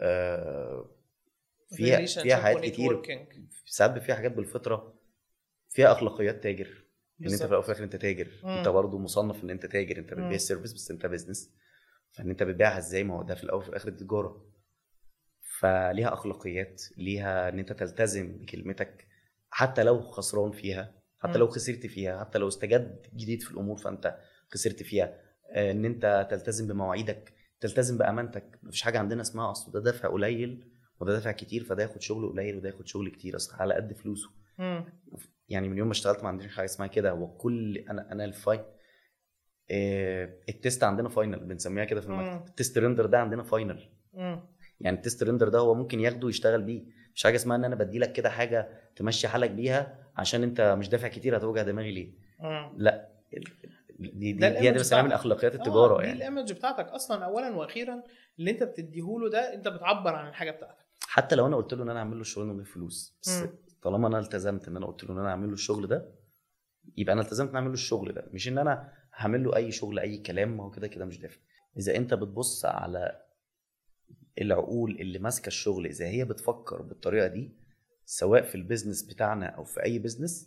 فيها حاجات كتير. ساعات فيها حاجات بالفطره، فيها اخلاقيات تاجر، ان انت في الاخر انت تاجر. انت برضو مصنف ان انت تاجر، انت بتبيع السيرفيس بس انت بيزنس، فان انت بتبيعها ازاي؟ ما هو ده في الاول وفي الاخر تجاره، فليها اخلاقيات، ليها ان انت تلتزم بكلمتك حتى لو خسران فيها، حتى لو خسرت فيها، حتى لو استجد جديد في الامور فانت خسرت فيها. ان انت تلتزم بمواعيدك، تلتزم بامانتك. مفيش حاجه عندنا اسمها اصل ده دافع قليل وده دافع كتير فده ياخد شغل قليل وده ياخد شغل كتير، اصل على قد فلوسه. يعني من يوم ما اشتغلت ما عنديش حاجه اسمها كده. هو كل انا الفاين التست عندنا فاينل بنسميها كده في المكتب. التست ريندر ده عندنا فاينل. يعني التست ريندر ده هو ممكن ياخده ويشتغل بيه، مش حاجه اسمها ان انا بدي لك كده حاجه تمشي حالك بيها عشان انت مش دافع كتير هتوجع دماغي ليه. لا دي بس من اخلاقيات التجاره.
يعني دي الايمج بتاعتك اصلا اولا واخيرا اللي انت بتديهوله ده، انت بتعبر عن الحاجه بتاعتك.
حتى لو انا قلت له ان انا اعمل له الشغل من فلوس، بس طالما انا التزمت ان انا قلت له ان انا اعمل له الشغل ده، يبقى انا التزمت ان اعمل له الشغل ده، مش ان انا هعمل له اي شغل اي كلام. ما هو كده مش دافع. اذا انت بتبص على العقول اللي ماسكه الشغل، اذا هي بتفكر بالطريقه دي سواء في البيزنس بتاعنا او في اي بيزنس،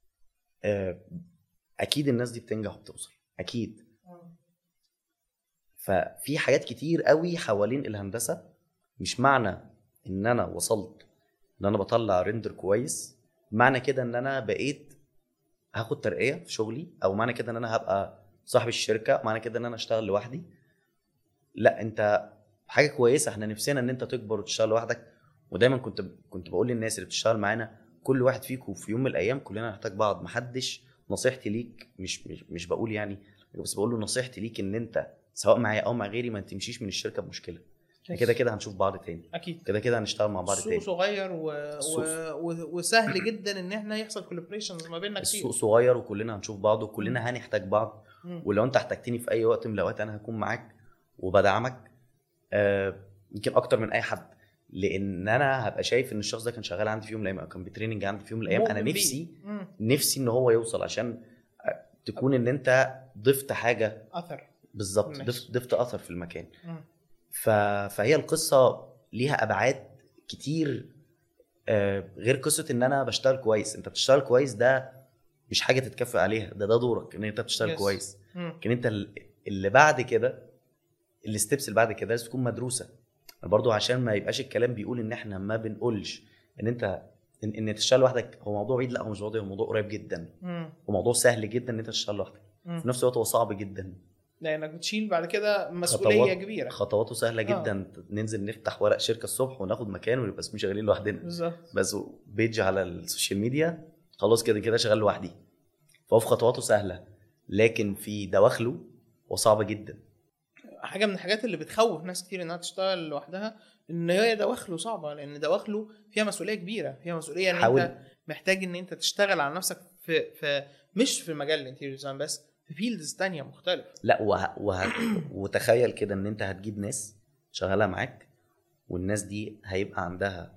اكيد الناس دي بتنجح وبتوصل اكيد. ففي حاجات كتير قوي حوالين الهندسه، مش معنى ان انا وصلت ان انا بطلع ريندر كويس معنى كده ان انا بقيت هاخد ترقيه في شغلي، او معنى كده ان انا هبقى صاحب الشركه، معنى كده ان انا اشتغل لوحدي. لا، انت حاجه كويسه، احنا نفسنا ان انت تكبر وتشتغل لوحدك. ودايما كنت بقول للناس اللي بتشتغل معانا كل واحد فيكم في يوم من الايام كلنا هنحتاج بعض. محدش، نصيحتي ليك مش بقول يعني، بس بقول له نصيحتي ليك ان انت سواء معايا او مع غيري ما تمشيش من الشركه بمشكله. كده هنشوف بعض تاني،
اكيد
كده هنشتغل مع بعض تاني.
السوق صغير وسهل جدا ان احنا يحصل كولابريشنز ما بيننا كتير.
السوق صغير وكلنا هنشوف بعض وكلنا هنحتاج بعض. ولو انت احتجتني في اي وقت من الاوقات انا هكون معاك وبدعمك، يمكن اكتر من اي حد، لان انا هبقى شايف ان الشخص ده كان شغال عندي في يوم من الايام او كان بتريننج عندي في يوم من الايام. انا نفسي ان هو يوصل، عشان تكون ان انت ضفت حاجه اثر. بالظبط، ضفت اثر في المكان. فهي القصه ليها ابعاد كتير، غير قصه ان انا بشتغل كويس. انت بتشتغل كويس ده مش حاجه تتكفى عليها، ده دورك ان انت بتشتغل كويس. لكن انت اللي بعد كده، الستبس اللي بعد كده لازم تكون مدروسه برضو، عشان ما يبقاش الكلام بيقول ان احنا ما بنقولش ان انت ان تشتغل لوحدك هو موضوع بعيد. لا، هو مش موضوع، موضوع قريب جدا، وموضوع سهل جدا ان انت تشتغل لوحدك. في نفس الوقت هو صعب جدا
لانك بتشيل بعد كده مسؤوليه كبيره.
خطواته سهله جدا. ننزل نفتح ورق شركه الصبح وناخد مكان ونبقى بس مش شغالين لوحدنا، بس بيج على السوشيال ميديا خلاص كده شغال لوحدي. فهو في خطواته سهله، لكن في دواخله وصعبه جدا.
حاجه من الحاجات اللي بتخوف ناس كتير انها تشتغل لوحدها ان هي دواخله صعبه، لان دواخله فيها مسؤوليه كبيره، فيها مسؤوليه ان انت محتاج ان انت تشتغل على نفسك في مش في مجال الانتيريور ديزاين بس، في فيلدز تانية مختلفه.
لا وتخيل كده ان انت هتجيب ناس شغاله معاك، والناس دي هيبقى عندها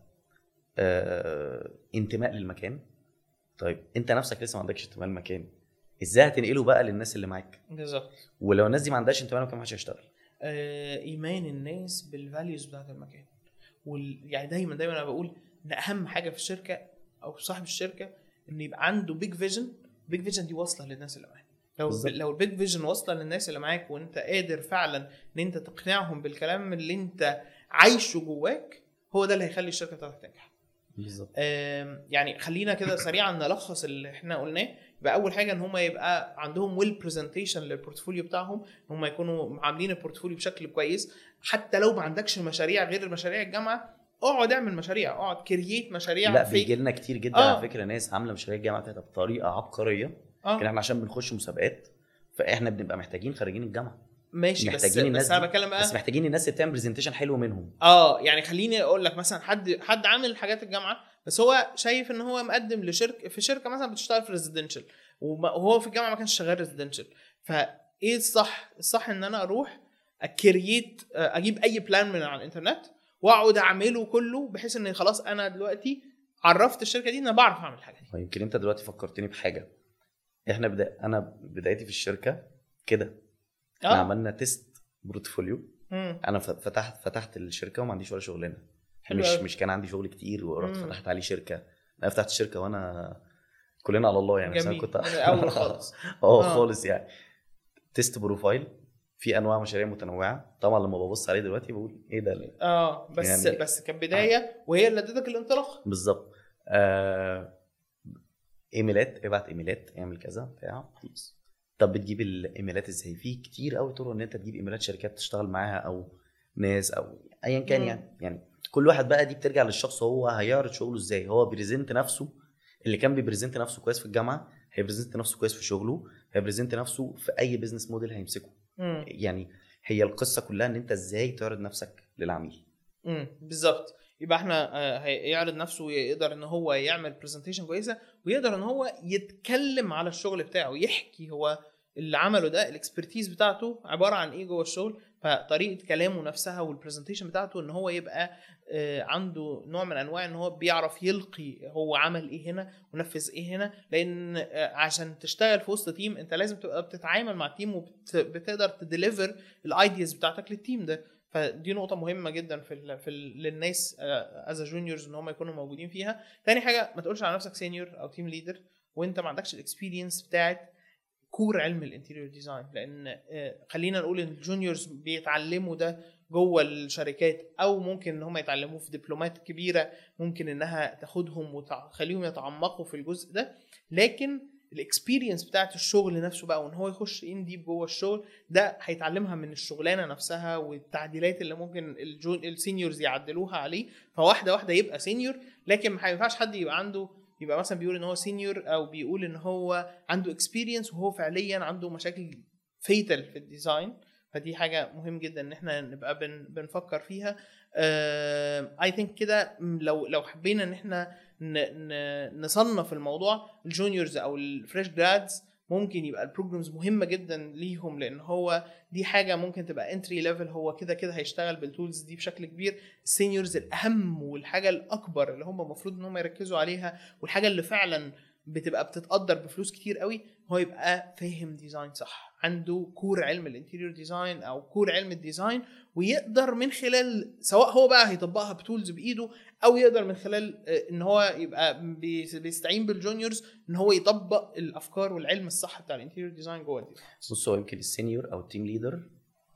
انتماء للمكان. طيب انت نفسك لسه ما عندكش انتماء للمكان، ازاي هتنقله بقى للناس اللي معاك؟
بالظبط.
ولو الناس دي ما عندهاش انتماء للمكان مش هيشتغل.
ايمان الناس بالفاليوز بتاعت المكان، يعني دايما انا بقول ان اهم حاجه في الشركه او صاحب الشركه ان يبقى عنده بيج فيجن دي واصله للناس اللي معاك. لو البيج فيجن واصله للناس اللي معاك وانت قادر فعلا ان انت تقنعهم بالكلام اللي انت عايشه جواك، هو ده اللي هيخلي الشركه بتاعتك تنجح
بالظبط.
يعني خلينا كده سريعا نلخص اللي احنا قلناه. يبقى اول حاجه ان هم يبقى عندهم ويل برزنتيشن للبورتفوليو بتاعهم، ان هم يكونوا عاملين البورتفوليو بشكل كويس. حتى لو ما عندكش مشاريع غير المشاريع الجامعه، اقعد اعمل مشاريع، اقعد كرييت مشاريع.
لا بيجي لنا كتير جدا على فكره ناس عامله مشاريع الجامعه بتاعتها بطريقه عبقريه. كان احنا عشان بنخش مسابقات فاحنا بنبقى محتاجين خريجين الجامعه.
ماشي،
محتاجين
بس انا بتكلم
بس محتاجين الناس اللي بتعمل برزنتيشن حلو منهم.
يعني خليني اقول لك مثلا حد عامل حاجات الجامعه بس هو شايف ان هو مقدم في شركه مثلا بتشتغل في ريزيدنشال، وهو في الجامعه ما كانش شغال ريزيدنشال. فايه الصح ان انا اروح اجيب اي بلان من على الانترنت واقعد اعمله كله، بحيث ان خلاص انا دلوقتي عرفت الشركه دي ان انا بعرف اعمل الحاجه دي.
يمكن انت دلوقتي فكرتني بحاجه. انا بدايتي في الشركه كده احنا عملنا تيست بورتفوليو. انا فتحت الشركه وما عنديش ولا شغلانه، مش كان عندي شغل كتير ورحت فتحت عليه شركه. انا فتحت الشركه وانا كلنا على الله يعني،
انا
كنت
اول خالص
خالص يعني. تيست بروفايل في انواع مشاريع متنوعه. طبعا لما ببص عليه دلوقتي بقول ايه ده ليه؟
بس يعني بس كبدايه وهي اللي ادتك الانطلاق.
بالظبط. ايميلات، ابعت ايميلات، اعمل كذا بتاع خلاص. طب بتجيب الايميلات ازاي؟ في كتير قوي طرق ان انت تجيب ايميلات شركات تشتغل معاها او ناس او ايا كان. يعني كل واحد بقى دي بترجع للشخص، هو هيعرض شغله ازاي. هو بريزنت نفسه، اللي كان بيبريزنت نفسه كويس في الجامعه هيبريزنت نفسه كويس في شغله، هيبريزنت نفسه في اي بيزنس موديل هيمسكه. يعني هي القصه كلها ان انت ازاي تعرض نفسك للعميل.
بالظبط. يبقى احنا هيعرض نفسه ويقدر ان هو يعمل برزنتيشن كويسه، ويقدر ان هو يتكلم على الشغل بتاعه، يحكي هو اللي عمله ده الاكسبرتيز بتاعته عباره عن ايه جوه الشغل. فطريقه كلامه نفسها والبرزنتيشن بتاعته ان هو يبقى عنده نوع من انواع ان هو بيعرف يلقي هو عمل ايه هنا ونفذ ايه هنا. لان عشان تشتغل في وسط تيم انت لازم تبقى بتتعامل مع تيم وبتقدر تديليفر الايدياز بتاعتك للتيم ده. فدي نقطة مهمة جدا للناس از جونيورز ان هم يكونوا موجودين فيها. تاني حاجة، ما تقولش على نفسك سينيور او تيم ليدر وانت ما عندكش الاكسبيرينس بتاعت كور علم الانتيريور ديزاين. لان خلينا نقول ان الجونيورز بيتعلموا ده جوه الشركات، او ممكن ان هم يتعلموه في دبلومات كبيرة ممكن انها تاخدهم وتخليهم يتعمقوا في الجزء ده. لكن الاكسبيرينس بتاعت الشغل نفسه بقى، وان هو يخش ان ديب جوه الشغل ده، هيتعلمها من الشغلانه نفسها والتعديلات اللي ممكن السينيورز يعدلوها عليه. فواحده واحده يبقى سينيور. لكن ما ينفعش حد يبقى مثلا بيقول ان هو سينيور او بيقول ان هو عنده اكسبيرينس وهو فعليا عنده مشاكل فيتال في الديزاين. فدي حاجه مهم جدا ان احنا نبقى بنفكر فيها. اي ثينك كده لو حبينا ان احنا نصنف الموضوع، الجونيورز او الفريش جرادز ممكن يبقى البروجرامز مهمه جدا ليهم، لان هو دي حاجه ممكن تبقى انتري ليفل، هو كده هيشتغل بالتولز دي بشكل كبير. السينيورز الاهم والحاجه الاكبر اللي هم المفروض ان هم يركزوا عليها، والحاجه اللي فعلا بتبقى بتتقدر بفلوس كتير قوي، هو يبقى فاهم ديزاين صح، عنده كور علم الانتيريور ديزاين او كور علم الديزاين، ويقدر من خلال سواء هو بقى هيطبقها بتولز بايده، او يقدر من خلال ان هو يبقى بيستعين بالجونيورز ان هو يطبق الافكار والعلم الصح بتاع الانتيريور ديزاين جوه الديزاين.
بص، هو يمكن السينيور او التيم ليدر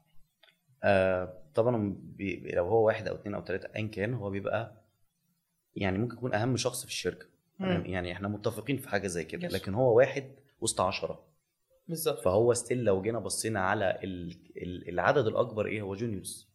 طبعا لو هو واحد او اثنين او ثلاثه ايا كان، هو بيبقى يعني ممكن يكون اهم شخص في الشركه. يعني احنا متفقين في حاجه زي كده، لكن هو واحد وسط 10 بالظبط. فهو ستيل لو جينا بصينا على العدد الاكبر ايه، هو جونيورز.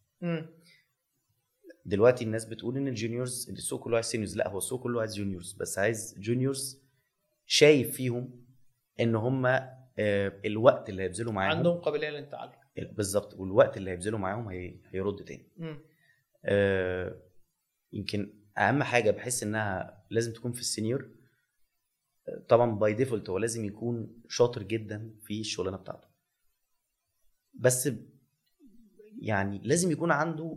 دلوقتي الناس بتقول ان الجونيورز، السوق كله عايز سينيورز. لا، هو السوق كله عايز جونيورز، بس عايز جونيورز شايف فيهم ان هم الوقت اللي هيبذلوا معاهم
عندهم قابليه للتعلم.
بالظبط، والوقت اللي هيبذلوا معاهم هيرد تاني. يمكن اهم حاجه بحس انها لازم تكون في السينيور. طبعا باي ديفولت هو لازم يكون شاطر جدا في الشغلانه بتاعته، بس يعني لازم يكون عنده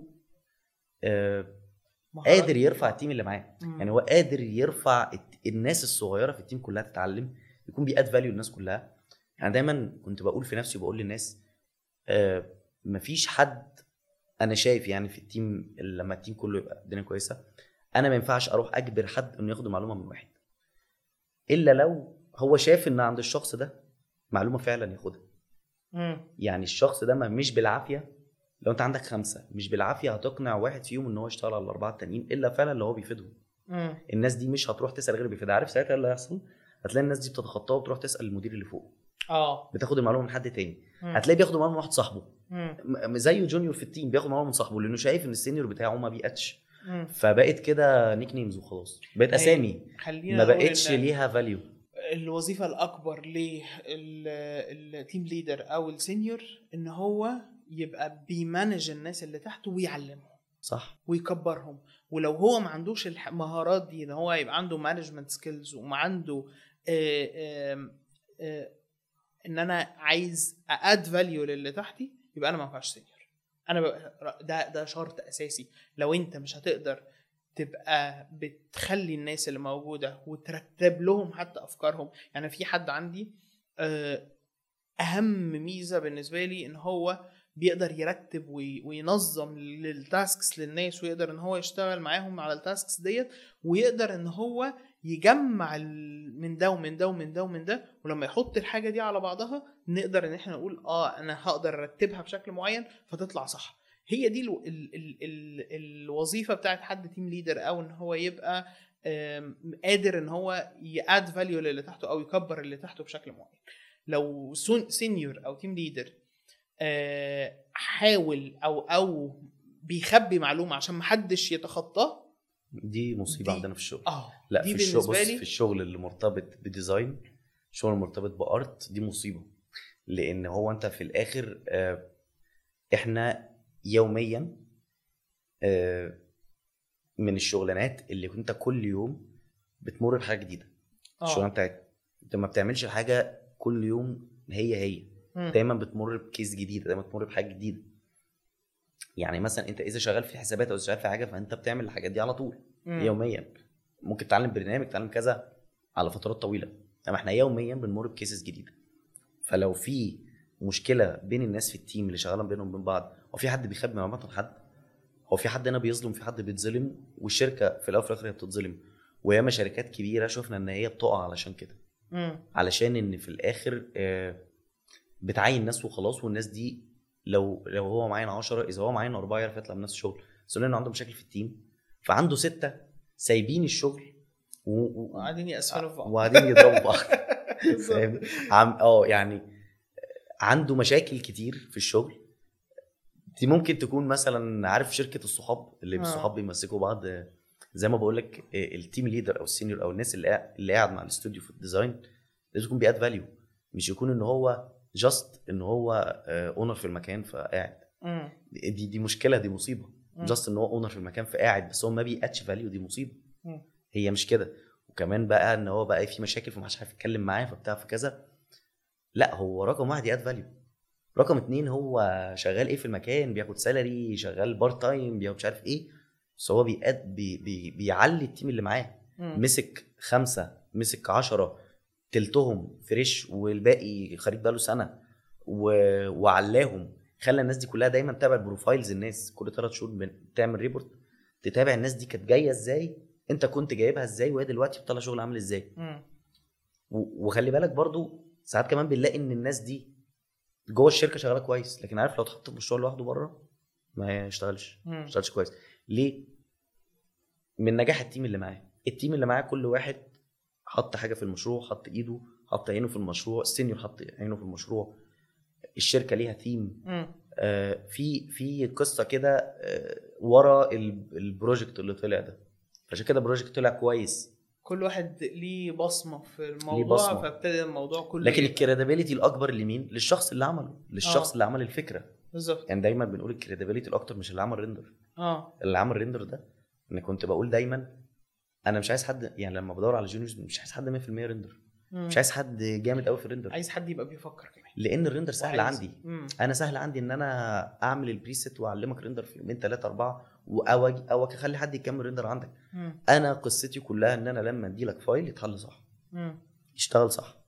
قادر يرفع التيم اللي معاه. يعني هو قادر يرفع الناس الصغيره في التيم كلها تتعلم، يكون بيأد فاليو للناس كلها. يعني دايما كنت بقول في نفسي وبقول للناس مفيش حد انا شايف يعني في التيم لما التيم كله يبقى الدنيا كويسه، انا ما ينفعش اروح اجبر حد انه ياخد المعلومه من واحد الا لو هو شايف ان عند الشخص ده معلومه فعلا ياخدها. يعني الشخص ده مش بالعافيه، لو انت عندك 5 مش بالعافيه هتقنع واحد فيهم ان هو يشتغل على ال4 التانيين الا فعلا اللي هو بيفيدهم. الناس دي مش هتروح تسال غير بيفيدها. عارف ساعتها اللي هيحصل؟ هتلاقي الناس دي بتتخطاه وتروح تسال المدير اللي فوق، بتاخد المعلومه من حد تاني. هتلاقي بياخد المعلومه من واحد صاحبه زيه جونيور في التيم، بياخد معلومه من صاحبه لانه شايف ان السينيور بتاعه ما بيقتش. فبقت كده نيك نيمز وخلاص، بقت اسامي ما بقتش ليها فاليو.
الوظيفه الاكبر للتيم ليدر او السينيور ان هو يبقى بيمانج الناس اللي تحته ويعلمهم
صح
ويكبرهم. ولو هو ما عندوش المهارات دي ان هو يبقى عنده مانجمنت سكيلز وما عنده ان انا عايز اد فاليو للي تحتي، يبقى انا ما ينفعش سينيور. انا ده شرط اساسي. لو انت مش هتقدر تبقى بتخلي الناس اللي موجوده وترتب لهم حتى افكارهم. يعني في حد عندي اهم ميزه بالنسبه لي ان هو بيقدر يرتب وينظم للتاسكس للناس، ويقدر ان هو يشتغل معاهم على التاسكس ديت، ويقدر ان هو يجمع من ده ومن ده ومن ده ومن ده، ولما يحط الحاجه دي على بعضها نقدر ان احنا نقول انا هقدر ارتبها بشكل معين فتطلع صح. هي دي الوظيفه بتاعت حد تيم ليدر، او ان هو يبقى قادر ان هو ياد فاليو للي تحته او يكبر اللي تحته بشكل معين. لو سينيور او تيم ليدر حاول او بيخبي معلومه عشان محدش يتخطاه،
دي مصيبه عندنا في الشغل.
لا
في الشغل في الشغل اللي مرتبط بديزاين، شغل مرتبط بارت، دي مصيبه. لان هو انت في الاخر احنا يوميا من الشغلانات اللي كنت كل يوم بتمر بحاجه جديده. الشغلانه بتاعتك انت ما بتعملش الحاجه كل يوم هي دايما بتمر بكيس جديد، دايما بتمر بحاجه جديده. يعني مثلا انت اذا شغال في حسابات او شغال في حاجه فانت بتعمل الحاجات دي على طول يوميا. ممكن تعلم برنامج، تعلم كذا على فترات طويله، اما احنا يوميا بنمر بكيسز جديده. فلو في مشكله بين الناس في التيم اللي شغالين بينهم وبين بعض، او في حد بيخبي معلومات عن حد، هو في حد هنا بيظلم، في حد بيتظلم، والشركه في الاول وفي الاخر هي بتتظلم. وياما شركات كبيره شفنا ان هي بتقع علشان كده، علشان ان في الاخر بتعين ناس وخلاص، والناس دي لو هو معين 10 اذا هو معين 4 يعرف يطلع من نفس الشغل. بس لانه عنده مشاكل في التيم فعنده 6 سايبين الشغل
وقاعدين يأسفلوا في بعض
وقاعدين يضربوا بعض. فاهم؟ يعني عنده مشاكل كتير في الشغل. دي ممكن تكون مثلا عارف شركه الصحاب اللي الصحاب بيمسكوا بعض. زي ما بقول لك التيم ليدر او السينيور او الناس اللي قاعد مع الاستوديو في الديزاين لازم يكون بياد فاليو، مش يكون ان هو جاست ان هو اونر في المكان فقاعد. دي مشكله، دي مصيبه. جاست ان هو اونر في المكان فقاعد بس هو ما بيأدش فاليو، دي مصيبه. هي مش كده. وكمان بقى ان هو بقى في مشاكل فمحدش عارف يتكلم معاه فبتاع في كذا. لا، هو رقم 1 يأد فاليو، رقم 2 هو شغال ايه في المكان، بياخد سالري، شغال بارت تايم، بياخد مش عارف ايه، بس هو بيعلي التيم اللي معاه. مسك 5 مسك 10 تلتهم فريش والباقي خريج بقاله سنه وعلاهم. خلى الناس دي كلها دايما تتابع بروفايلز الناس كل 3 شهور، تعمل ريبورت تتابع الناس دي كانت جايه ازاي، انت كنت جايبها ازاي، وهي دلوقتي بتطلع شغل عامل ازاي. وخلي بالك برضو ساعات كمان بنلاقي ان الناس دي جوه الشركه شغاله كويس، لكن عارف لو اتحط في مشروع لوحده بره ما يشتغلش كويس. ليه؟ من نجاح التيم اللي معاه. التيم اللي معاه كل واحد حط حاجه في المشروع، حط ايده، حط عينه في المشروع، السينيور حط عينه في المشروع، الشركه ليها تيم. في قصه كده ورا البروجكت اللي طلع ده، عشان كده البروجكت طلع كويس.
كل واحد ليه بصمه في الموضوع، فابتدى الموضوع كله.
لكن الكريديبيليتي الاكبر لمين؟ للشخص اللي عمله، للشخص اللي عمل الفكره
بالظبط.
يعني دايما بنقول الكريديبيليتي الاكتر مش اللي عمل ريندر. اللي عمل ريندر ده انا كنت بقول دايما انا مش عايز حد، يعني لما بدور على جونيورز مش عايز حد 100% ريندر، مش عايز حد جامد قوي في الريندر،
عايز حد يبقى بيفكر كمان،
لان الريندر سهل عندي. انا سهل عندي ان انا اعمل البريسيت واعلمك ريندر في يومين 3 4 او اخلي حد يكمل ريندر عندك. انا قصتي كلها ان انا لما ادي لك فايل يتحل صح، يشتغل صح.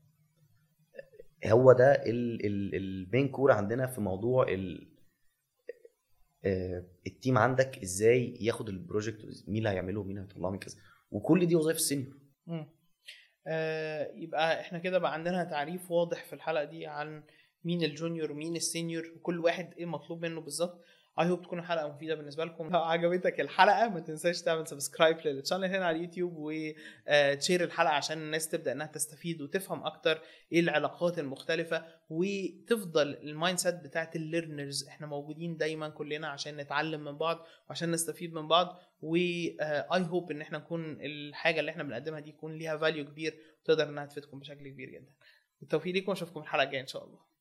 هو ده المين كور عندنا في موضوع التيم عندك ازاي ياخد البروجكت، مين اللي هيعمله ومين هيطلعه من كذا، وكل دي وظائف السينيور.
يبقى احنا كده بقى عندنا تعريف واضح في الحلقه دي عن مين الجونيور ومين السينيور وكل واحد ايه مطلوب منه بالظبط. اي هوب تكون الحلقه مفيده بالنسبه لكم. لو عجبتك الحلقه ما تنساش تعمل سبسكرايب للشانل هنا على اليوتيوب وتشير الحلقه عشان الناس تبدا انها تستفيد وتفهم اكتر ايه العلاقات المختلفه، وتفضل المايند سيت بتاعت الليرنرز. احنا موجودين دايما كلنا عشان نتعلم من بعض وعشان نستفيد من بعض. واي هوب ان احنا نكون الحاجه اللي احنا بنقدمها دي يكون ليها فاليو كبير وتقدر انها تفيدكم بشكل كبير جدا. بالتوفيق ليكم، اشوفكم الحلقه الجايه ان شاء الله.